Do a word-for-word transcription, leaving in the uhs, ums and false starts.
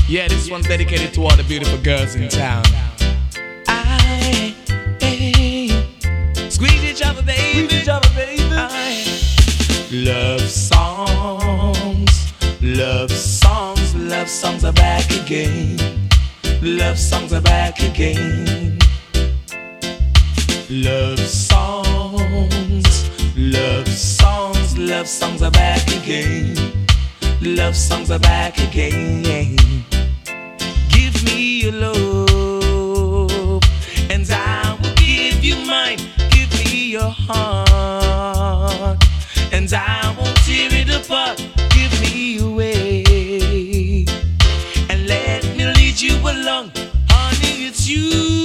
Yeah, this one's dedicated to all the beautiful girls in town. I, hey, squeeze each other, baby. Squeeze each other, baby. I, love songs, love songs, love songs are back again. Love songs are back again. Love songs, love songs, love songs are back again. Love songs are back again. Give me your love, and I will give you mine. Give me your heart, and I won't tear it apart. Give me away, and let me lead you along. Honey, it's you.